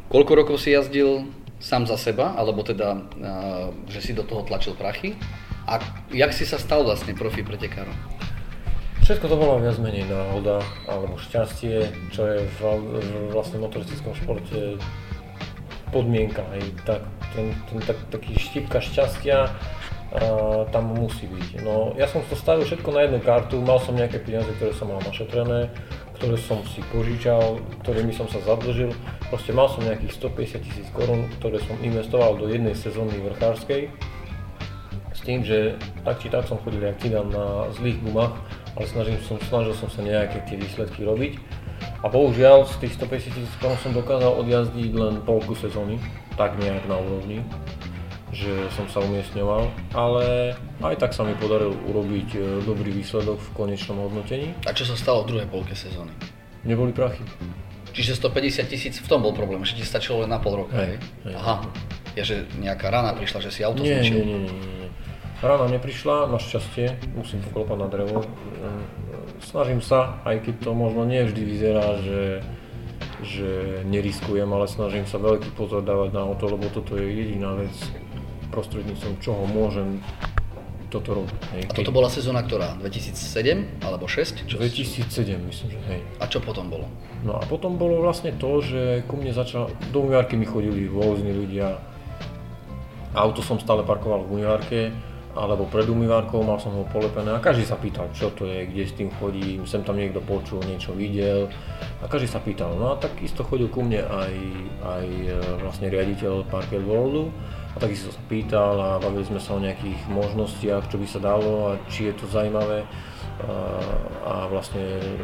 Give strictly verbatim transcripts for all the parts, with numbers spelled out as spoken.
Koľko rokov si jazdil sám za seba, alebo teda, že si do toho tlačil prachy? A jak si sa stal vlastne profi pretekárom? Všetko to bola viac menej náhoda, alebo šťastie, čo je v, v vlastne motoristickom športe podmienka. Hej. Tak, ten, ten, tak, taký štipka šťastia a, tam musí byť. No, ja som to stavil všetko na jednu kartu, mal som nejaké peniaze, ktoré som mal našetrené, ktoré som si požičal, ktorými som sa zadlžil. Proste mal som nejakých stopäťdesiat tisíc korún, ktoré som investoval do jednej sezóny vrchárskej. S tým, že tak či tak som chodil jak cigán na zlých gumách, ale snažil som, snažil som sa nejaké tie výsledky robiť. A bohužiaľ z tých stopäťdesiat tisíc korún som dokázal odjazdiť len polku sezóny, tak nejak na úrovni, že som sa umiestňoval, ale aj tak sa mi podarilo urobiť dobrý výsledok v konečnom hodnotení. A čo sa stalo v druhej polke sezóny? Neboli prachy. Čiže stopäťdesiat tisíc v tom bol problém, že ti stačilo len na pol roka, hej? hej? Aha, ja, že nejaká rana prišla, že si auto nie, zničil. Nie, nie, nie, nie. Rana neprišla, našťastie, musím poklopať na drevo. Snažím sa, aj keď to možno nie vždy vyzerá, že, že neriskujem, ale snažím sa veľký pozor dávať na auto, lebo toto je jediná vec, prostredníctvom čoho môžem toto robiť. Hej. A toto bola sezóna ktorá? dvetisícsedem alebo šesť? Čo dvetisícsedem myslím, že hej. A čo potom bolo? No a potom bolo vlastne to, že ku mne začal, do umývarky mi chodili rôzni ľudia. Auto som stále parkoval v umývarke, alebo pred umývarkou, mal som ho polepené a každý sa pýtal, čo to je, kde s tým chodím, sem tam niekto počul, niečo videl a každý sa pýtal. No a tak isto chodil ku mne aj, aj vlastne riaditeľ Parket Worldu a takisto sa pýtal a bavili sme sa o nejakých možnostiach, čo by sa dalo a či je to zaujímavé. A, a vlastne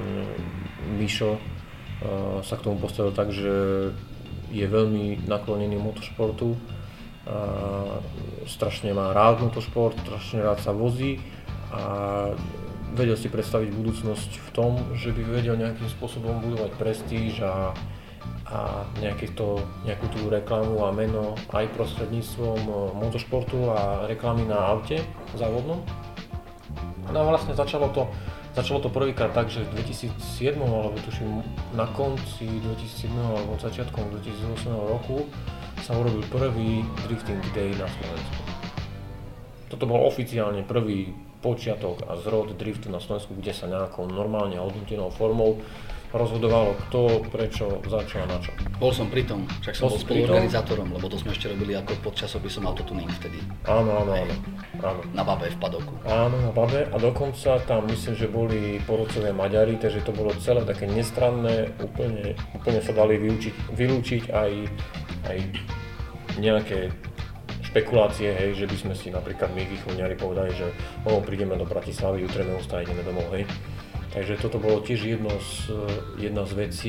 Mišo sa k tomu postavil tak, že je veľmi naklonený motošportu. A strašne má rád motošport, strašne rád sa vozí a vedel si predstaviť budúcnosť v tom, že by vedel nejakým spôsobom budovať prestíž a, a to, nejakú tú reklamu a meno aj prostredníctvom motošportu a reklamy na aute závodnom. No a vlastne začalo to, začalo to prvýkrát tak, že v dvetisícsedem alebo tuším na konci dvetisícsedem alebo začiatkom dvetisícosem roku sa urobil prvý drifting day na Slovensku. Toto bol oficiálne prvý počiatok a zrod driftu na Slovensku, kde sa nejakou normálne hodnotenou formou rozhodovalo kto, prečo, za čo a na čo. Bol som pri tom, však som bol spoluorganizátorom, lebo to sme ešte robili ako pod časopisom Autotuning vtedy. Áno, áno, áno, áno. Na Babe v Padoku. Áno, na Babe a dokonca tam myslím, že boli porodcovia Maďari, takže to bolo celé také nestranné, úplne, úplne sa dali vylúčiť, vylúčiť aj, aj nejaké špekulácie, hej, že by sme si napríklad my východňari povedali, že oh, prídeme do Bratislavy, jutreme ustať, ideme domov, hej. Takže toto bolo tiež jedno z, jedna z vecí,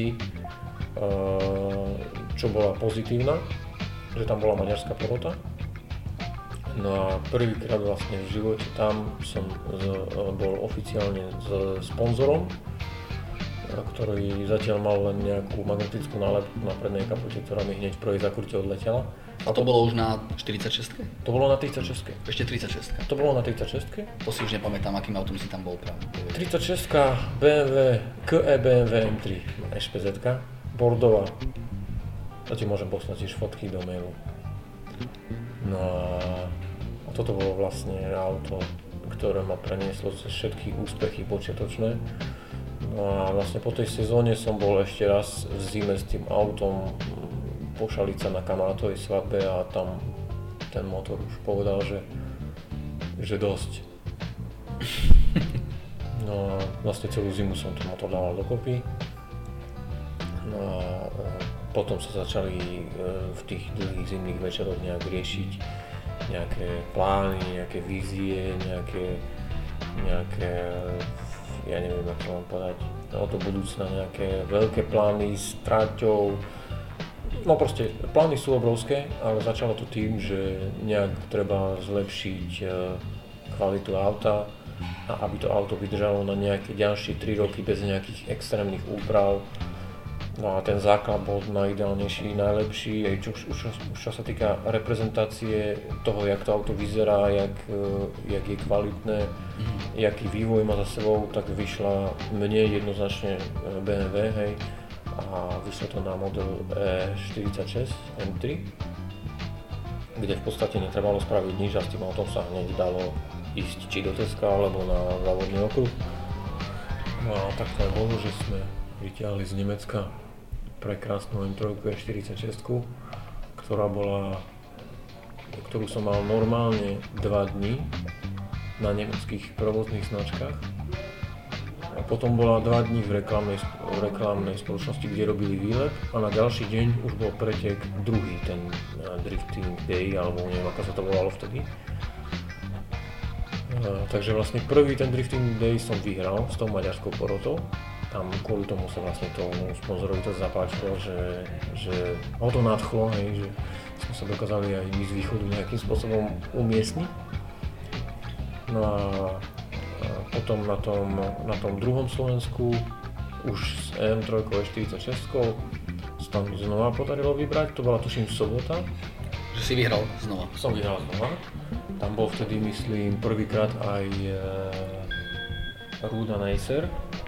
čo bola pozitívna, že tam bola maďarská porota. No a prvýkrát vlastne v živote tam som z, bol oficiálne s sponzorom, ktorý zatiaľ mal len nejakú magnetickú nálepku na prednej kapote, ktorá mi hneď v prvej zakurte odletela. A to bolo už na štyridsaťšesť? To bolo na tridsaťšesť. Ešte tridsaťšesť? To bolo na tridsaťšesť. To si už nepamätám, akým autom si tam bol práve. tridsaťšesť bé em vé, ká é bé em vé em tri, eš pé zet-ka, bordová. To ti môžem poslať tiež fotky do mailu. No a toto bolo vlastne auto, ktoré ma prenieslo cez všetky úspechy počiatočné. No a vlastne po tej sezóne som bol ešte raz v zime s tým autom po Šalica na kamarátovej svadbe a tam ten motor už povedal, že, že dosť. No a vlastne celú zimu som ten motor dával dokopy. No a potom sa začali v tých dlhých zimných večeroch nejak riešiť nejaké plány, nejaké vízie, nejaké, nejaké ja neviem, ako mám povedať, o to budúcna nejaké veľké plány s tráťou. No proste, plány sú obrovské, ale začalo to tým, že nejak treba zlepšiť kvalitu auta a aby to auto vydržalo na nejaké ďalšie tri roky bez nejakých extrémnych úprav. No a ten základ bol najideálnejší, najlepší, aj čo, už, už čo sa týka reprezentácie toho, jak to auto vyzerá, jak, jak je kvalitné, jaký vývoj má za sebou, tak vyšla mne jednoznačne bé em vé, hej. a vyšlo to na model E štyridsaťšesť em tri, kde v podstate netrebalo spraviť nič a s tým autom sa hneď dalo ísť či do Teska alebo na závodný okruh. No a tak to aj bolo, že sme vytiahli z Nemecka prekrásnu em tri E štyridsaťšesť, ktorá bola, ktorú som mal normálne dva dni na nemeckých provozných značkách. A potom bola dva dni v reklamnej, v reklamnej spoločnosti, kde robili výlet a na ďalší deň už bol pretek druhý, ten Drifting Day, alebo neviem, ako sa to volalo vtedy. A, takže vlastne prvý ten Drifting Day som vyhral s tou maďarskou porotou. Tam kvôli tomu sa vlastne tomu sponzorovi to zapáčilo, že, že ho to nadchlo, hej, že sme sa dokázali aj my z východu nejakým spôsobom umiestniť. No a A potom na tom, na tom druhom Slovensku už s em tri E štyridsaťšesť sa tam znova podarilo vybrať, to bola tuším sobota. Že si vyhral znova? Som vyhral znova. Tam bol vtedy myslím prvýkrát aj e, Ruda Neisser.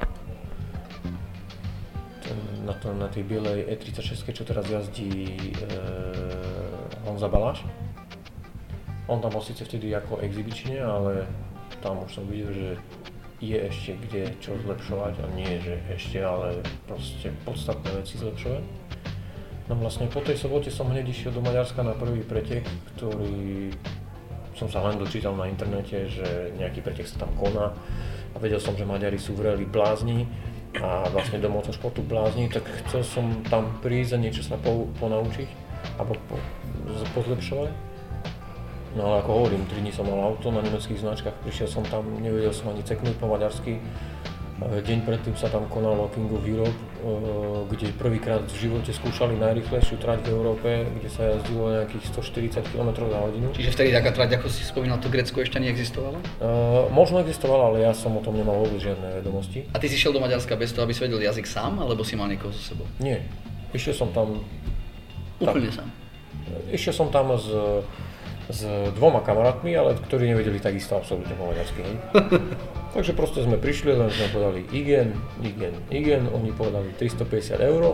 Ten, na, to, na tej bielej E tridsaťšesť, čo teraz jazdí e, Honza Baláš. On tam bol síce vtedy ako exibične, ale tam už som videl, že je ešte kde čo zlepšovať a nie, že ešte, ale proste podstatné veci zlepšovať. No vlastne po tej sobote som hneď išiel do Maďarska na prvý pretek, ktorý som sa len dočítal na internete, že nejaký pretek sa tam koná a vedel som, že Maďari sú vreli blázni a vlastne do motošportu blázni, tak chcel som tam prísť a niečo sa po, ponaučiť alebo po, pozlepšovať. No ale ako hovorím, tri dni som mal auto na nemeckých značkách, prišiel som tam, nevedel som ani ceknúť po maďarsky. Deň predtým sa tam konalo King of Europe, kde prvýkrát v živote skúšali najrýchlejšiu trať v Európe, kde sa jazdilo nejakých stoštyridsať kilometrov za hodinu. Čiže vtedy taká trať, ako si spomínal, to Grécko ešte neexistovalo? Uh, možno existovalo, ale ja som o tom nemal vôbec žiadne vedomosti. A ty si šiel do Maďarska bez toho, aby si vedel jazyk sám, alebo si mal niekoho so sebou? Nie, išiel som tam... Úplne tak, sám? Išiel som tam s... s dvoma kamarátmi, ale ktorí nevedeli takisto absolútne po maďarsky. Takže proste sme prišli, len sme povedali igen, igen, igen, oni povedali tristopäťdesiat eur,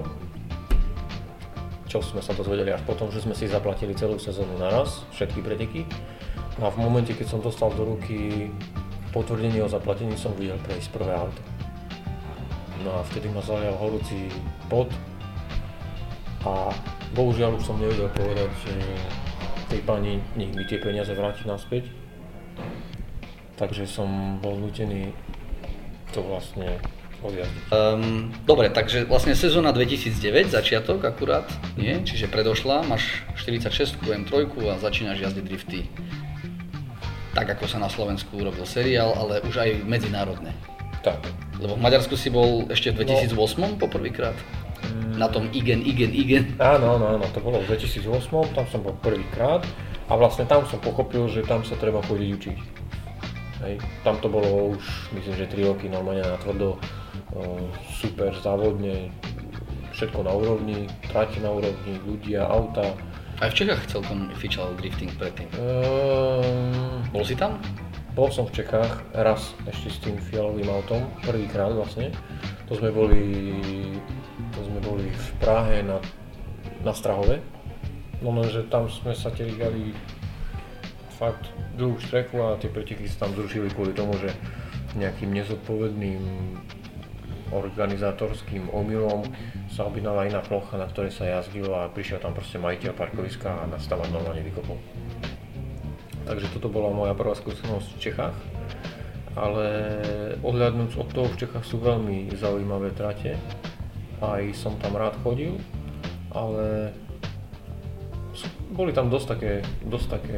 čo sme sa dozvedeli až potom, že sme si zaplatili celú sezónu naraz, všetky preteky. No a v momente, keď som dostal do ruky potvrdenie o zaplatení, som videl prejsť prvé auto. No a vtedy ma zalial horúci pot a bohužiaľ už som nevedel povedať, že tej pani nech mi tie peniaze vráti naspäť. Takže som bol nútený to vlastne odjazdiť. Um, dobre, takže vlastne sezóna dvetisícdeväť, začiatok akurát, nie? Čiže predošla, máš štyridsaťšesť em tri a začínaš jazdiť drifty. Tak ako sa na Slovensku urobil seriál, ale už aj medzinárodne. Tak. Lebo v Maďarsku si bol ešte v dvetisícosem no. poprvýkrát. Na tom igen, igen, igen. Áno, áno, áno, to bolo v dvetisícosem, tam som bol prvýkrát a vlastne tam som pochopil, že tam sa treba chodiť učiť. Hej. Tam to bolo už, myslím, že tri roky normálne natvrdo, super závodne, všetko na úrovni, trate na úrovni, ľudia, auta. Aj v Čechách celkom fičal drifting predtým. Um, bol si tam? Bol som v Čechách raz ešte s tým fialovým autom, prvýkrát vlastne. To sme boli, to sme boli v Prahe na, na Strahove. No lenže tam sme sa terigali fakt dlhú štreku a tie preteky sa tam zrušili kvôli tomu, že nejakým nezodpovedným organizátorským omylom sa objednala iná plocha, na ktorej sa jazdilo a prišiel tam proste majiteľ parkoviska a nás tam normálne vykopol. Takže toto bola moja prvá skúsenosť v Čechách, ale odhľadnúc od toho v Čechách sú veľmi zaujímavé trate, aj som tam rád chodil, ale boli tam dosť také, dosť také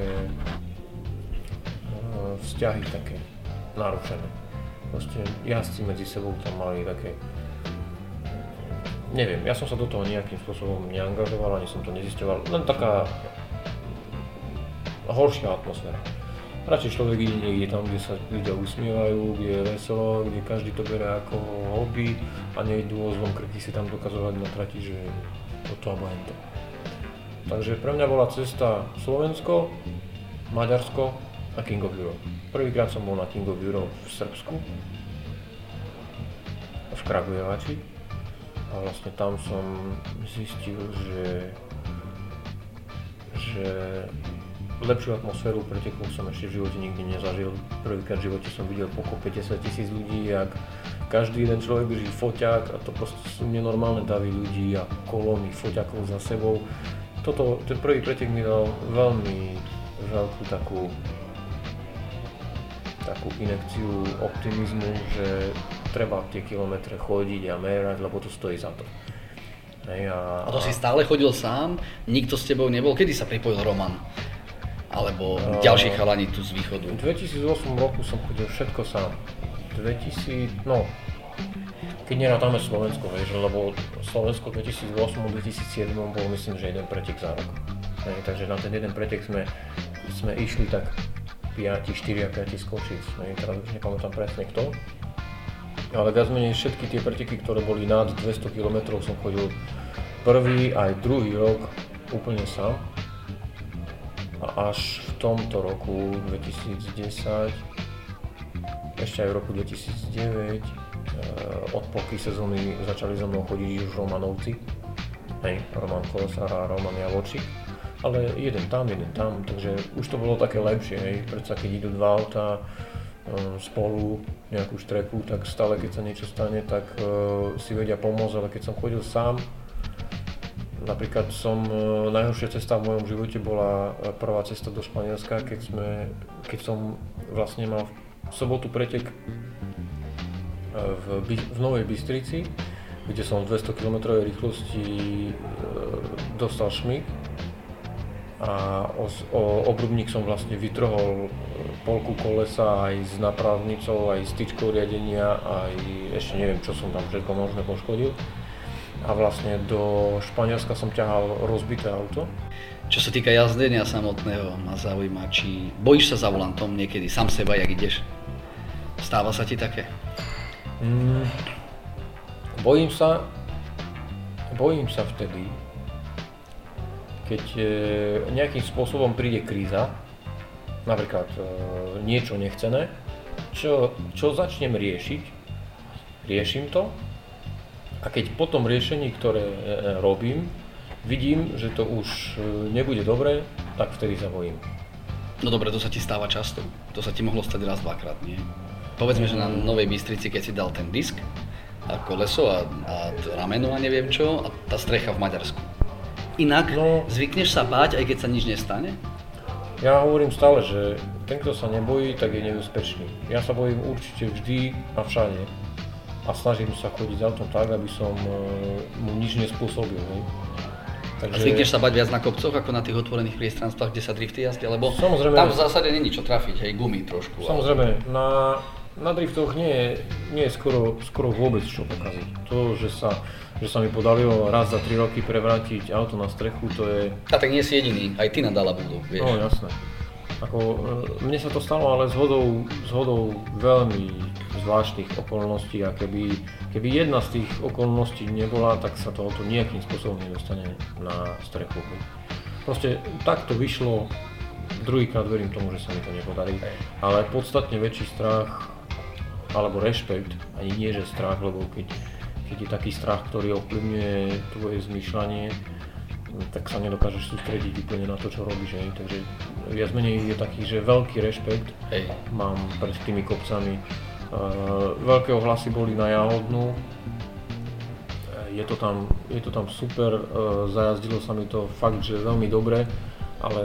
vzťahy také narušené. Proste jazdci medzi sebou tam mali také, neviem, ja som sa do toho nejakým spôsobom neangažoval, ani som to nezisťoval, len taká horšia atmosféra. Radšej človek ide niekde tam, kde sa ľudia usmievajú, kde je veselo, kde každý to bere ako hobby a nejdú o zlom krky si tam dokazovať na trati, že toto alebo hento. Takže pre mňa bola cesta Slovensko, Maďarsko a King of Europe. Prvýkrát som bol na King of Europe v Srbsku, v Kragujevači. A vlastne tam som zistil, že, že lepšiu atmosféru pretekov som ešte v živote nikdy nezažil. Prvýkrát v živote som videl pokop päťdesiat tisíc ľudí, jak každý jeden človek drží foťák a to proste sú nenormálne davy ľudí a kolóny foťákov za sebou. Toto, ten prvý pretek mi dal veľmi veľkú takú, takú injekciu optimizmu, že treba tie kilometre chodiť a merať, lebo to stojí za to. Hej, a, a to si stále chodil sám? Nikto s tebou nebol? Kedy sa pripojil Roman? Alebo uh, ďalší chalani tu z východu? V dvetisícosem roku som chodil všetko sám. dvetisíc, no, keď nerátame Slovensko, vieš, lebo Slovensko dvetisícosem a dvetisícsedem bol myslím, že jeden pretek za rok. Hej, takže na ten jeden pretek sme, sme išli tak päť, štyri a päť skočic. Hej, teraz už nepamätám presne kto. Ale viac menej všetky tie preteky, ktoré boli nad dvesto kilometrov, som chodil prvý aj druhý rok úplne sám. A až v tomto roku dvetisícdesať, ešte aj v roku dvetisícdeväť, od polky sezóny začali za mnou chodiť už Romanovci. Hej, Roman Kolesár a Roman Javočík. Ale jeden tam, jeden tam, takže už to bolo také lepšie, hej. Predsa keď idú dva auta spolu nejakú štreku, tak stále keď sa niečo stane, tak uh, si vedia pomôcť, ale keď som chodil sám, napríklad som, uh, najhoršia cesta v mojom živote bola prvá cesta do Španielska, keď sme, keď som vlastne mal v sobotu pretek uh, v, v Novej Bystrici, kde som v dvesto kilometrovej rýchlosti uh, dostal šmik a o, o obrubník som vlastne vytrhol polku kolesa aj s napravnicou, aj s tyčkou riadenia, aj ešte neviem čo som tam všetko možné poškodil. A vlastne do Španielska som ťahal rozbité auto. Čo sa týka jazdenia samotného, ma zaujíma, či bojíš sa za volantom niekedy sám seba, jak ideš? Stáva sa ti také? Mm, bojím sa, bojím sa vtedy, keď nejakým spôsobom príde kríza, napríklad niečo nechcené, čo, čo začnem riešiť, riešim to a keď po tom riešení, ktoré robím, vidím, že to už nebude dobré, tak vtedy sa bojím. No dobre, to sa ti stáva často, to sa ti mohlo stať raz, dvakrát, nie? Povedzme, že na Novej Bystrici, keď si dal ten disk a koleso a, a rameno a neviem čo a tá strecha v Maďarsku. Inak no, zvykneš sa báť, aj keď sa nič nestane? Ja hovorím stále, že ten, kto sa nebojí, tak je neúspešný. Ja sa bojím určite vždy a všade. A snažím sa chodiť autom tak, aby som mu nič nespôsobil. Hej. Takže... A zvykneš sa bať viac na kopcoch, ako na tých otvorených priestranstvách, kde sa drifty jazdia? Lebo samozrejme, tam v zásade není čo trafiť, hej, gumy trošku. Samozrejme, ale... na, na driftoch nie je, nie je skoro, skoro vôbec čo pokaziť. To, že sa... že sa mi podarilo raz za tri roky prevrátiť auto na strechu, to je... A tak nie si jediný, aj ty nadala budú, vieš. No jasné. Ako, mne sa to stalo, ale zhodou, zhodou veľmi zvláštnych okolností a keby, keby jedna z tých okolností nebola, tak sa to auto nejakým spôsobom nedostane na strechu. Proste tak to vyšlo, druhýkrát verím tomu, že sa mi to nepodarí, ale podstatne väčší strach, alebo rešpekt, ani nie že strach, lebo keď keď je taký strach, ktorý ovplyvňuje tvoje zmýšľanie, tak sa nedokážeš sústrediť úplne na to, čo robíš. Hej. Takže viac menej je taký, že veľký rešpekt hej. Mám pred tými kopcami. Uh, veľké ohlasy boli na Jahodnú. Je to tam, je to tam super, uh, zajazdilo sa mi to fakt, že veľmi dobre, ale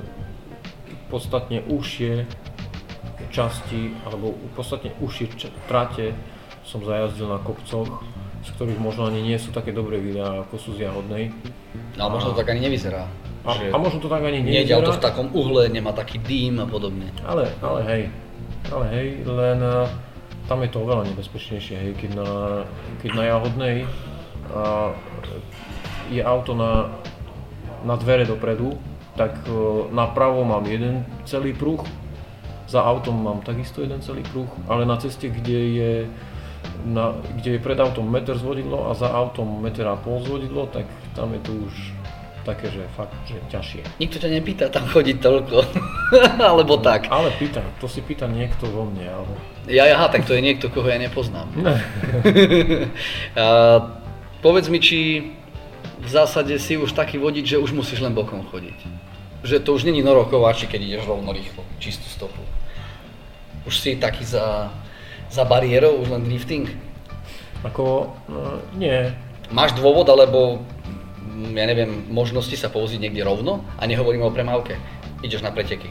podstatne užšie časti, alebo podstatne užšie č- trate som zajazdil na kopcoch, z ktorých možno ani nie sú také dobré videá, ako sú z Jahodnej. No a možno to tak ani nevyzerá. A, a možno to tak ani nevyzerá. Nejde auto v takom uhle, nemá taký dým a podobne. Ale, ale hej, ale hej, len uh, tam je to oveľa nebezpečnejšie, hej, keď na, keď na Jahodnej uh, je auto na, na dvere dopredu, tak uh, napravo mám jeden celý pruh, za autom mám takisto jeden celý pruh, ale na ceste, kde je Na, kde je pred autom meter zvodidlo a za autom meter a pol zvodidlo, tak tam je to už také, že fakt, že ťažšie. Nikto ťa nepýta tam chodiť toľko, alebo tak. Ale pýta, to si pýta niekto vo mne, ale... Ja, aha, tak to je niekto, koho ja nepoznám. a, povedz mi, či v zásade si už taký vodič, že už musíš len bokom chodiť. Že to už není norokovači, keď ideš rovno rýchlo, čistú stopu. Už si taký za, za bariérou, už len drifting? Ako, no, nie. Máš dôvod, alebo ja neviem, možnosti sa použiť niekde rovno a nehovoríme o premávke. Ideš na preteky.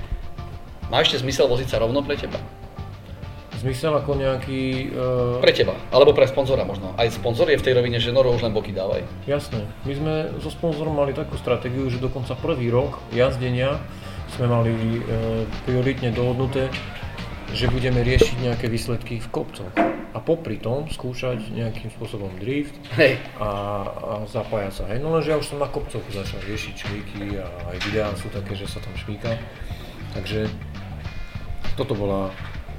Má ešte zmysel voziť sa rovno pre teba? Zmysel ako nejaký... Uh... Pre teba, alebo pre sponzora možno. Aj sponzor je v tej rovine, že Noro už len boky dávaj. Jasné. My sme so sponzorom mali takú stratégiu, že dokonca prvý rok jazdenia sme mali uh, prioritne dohodnuté, že budeme riešiť nejaké výsledky v kopcoch. A popri tom skúšať nejakým spôsobom drift Hej. a, a zapájať sa. Hej. No lenže ja už som na kopcoch začal riešiť šmíky a aj videá sú také, že sa tam šmíka. Takže toto bola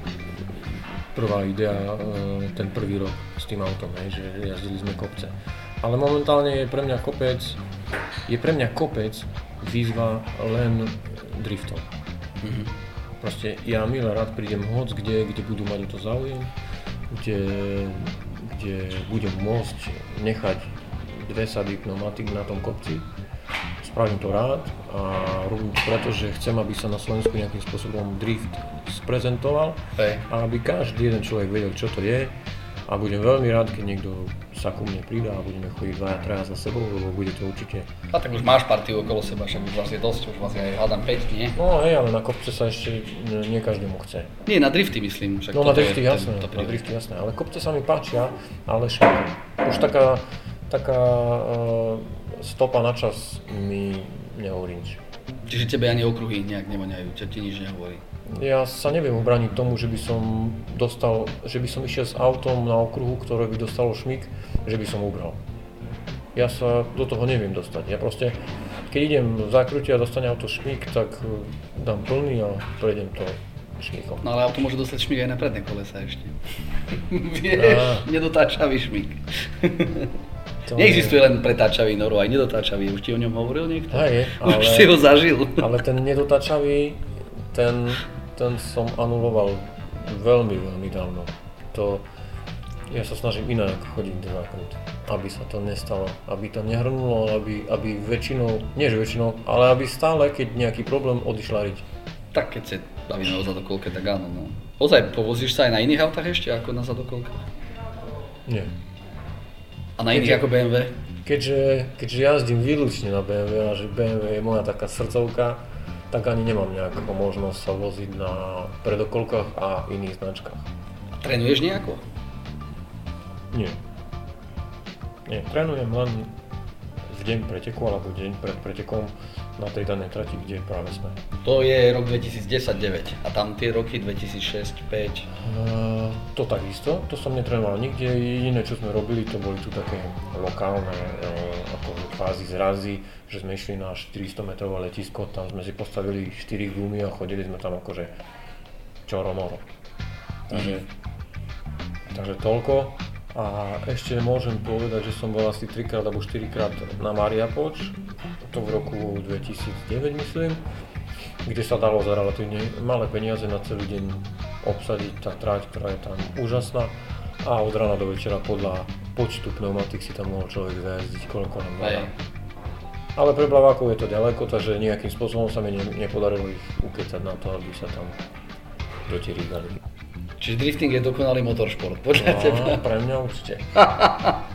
prvá idea, ten prvý rok s tým autom, hej, že jazdili sme kopce. Ale momentálne je pre mňa kopec, je pre mňa kopec výzva len driftom. Mm-hmm. Proste ja milé rád prídem hoc kde, kde budú mať o to záujem, kde, kde budem môcť nechať dve sady pneumatik na tom kopci. Spravím to rád a robím to preto, že chcem, aby sa na Slovensku nejakým spôsobom drift sprezentoval. Hej. A aby každý jeden človek vedel, čo to je. A budem veľmi rád, keď niekto sa ku mne pridá a budeme chodiť dvaja, traja za sebou, lebo bude to určite... A tak už máš partiu okolo seba, však už vás je dosť, už vás je aj hádam päť, nie? No hej, ale na kopce sa ešte nie každému chce. Nie, na drifty myslím. Však no na drifty jasné, ten, na drifty jasné, ale kopce sa mi páčia, ale šmíky. Už taká, taká uh, stopa na čas mi nehovorí nič. Čiže tebe ani okruhy nejak nevoňajú, ťa ti nič nehovorí? Ja sa neviem ubrániť tomu, že by som dostal, že by som išiel s autom na okruhu, ktoré by dostalo šmík, že by som ubral. Ja sa do toho neviem dostať. Ja proste, keď idem v zákrute a dostane auto šmík, tak dám plný a prejdem to šmíkom. No ale auto môže dostať šmík aj na predné kolesa ešte. Vieš, nedotáčavý šmík. To neexistuje je... len pretáčavý Noro, aj nedotáčavý. Už ti o ňom hovoril niekto? Hej, ale... Už si ho zažil. Ale ten nedotáčavý, ten, ten som anuloval veľmi, veľmi dávno. To, ja sa snažím inak chodiť do zákrut, aby sa to nestalo, aby to nehrnulo, aby, aby väčšinou, nie že väčšinou, ale aby stále, keď nejaký problém, odišla riť. Tak keď sa bavíme o zadokolke, tak áno. No. Ozaj, povozíš sa aj na iných autách ešte ako na zadokolkách? Nie. A na iných ako bé em vé? Keďže, keďže jazdím výlučne na bé em vé a že bé em vé je moja taká srdcovka, tak ani nemám nejakú možnosť sa voziť na predokolkách a iných značkách. A trénuješ nejako? Nie. Nie, trénujem len v deň preteku alebo deň pred pretekom na tej danej trati, kde práve sme. To je rok dvetisícdesať deväť a tam tie roky dvetisícšesť päť? Uh, to takisto, to som netrénoval nikde, jediné čo sme robili to boli tu také lokálne uh, ako kvázi zrazy, že sme išli na štyristo metrové letisko, tam sme si postavili štyri gumy a chodili sme tam akože čoro-moro. Takže, mm. takže toľko. A ešte môžem povedať, že som bol asi trikrát alebo štyrikrát na Mariapoč, to v roku dvetisícdeväť myslím, kde sa dalo za relatívne malé peniaze na celý deň obsadiť tá trať, ktorá je tam úžasná a od rána do večera podľa počtu pneumatik si tam mohol človek zajazdiť koľko nám dá. Ale pre Blavákov je to ďaleko, takže nejakým spôsobom sa mi nepodarilo ich ukecať na to, aby sa tam dotirígali. Čiže drifting je dokonalý motoršport, podľa no, teba? Pre mňa určite.